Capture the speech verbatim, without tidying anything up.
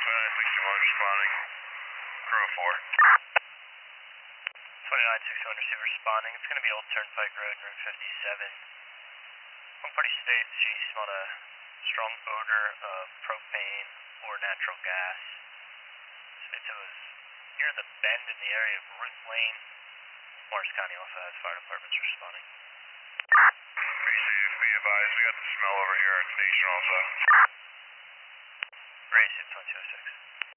twenty-nine sixty-one responding. Pro four. twenty-nine sixty-one receiver responding. It's going to be Old Turnpike Road, Route fifty-seven. One party states she smelled a strong odor of propane or natural gas. States it was near the bend in the area of Ruth Lane. Morris County also has fire departments responding. Be safe, be advised. We got the smell over here at State Strong side. Race at twenty-two oh six.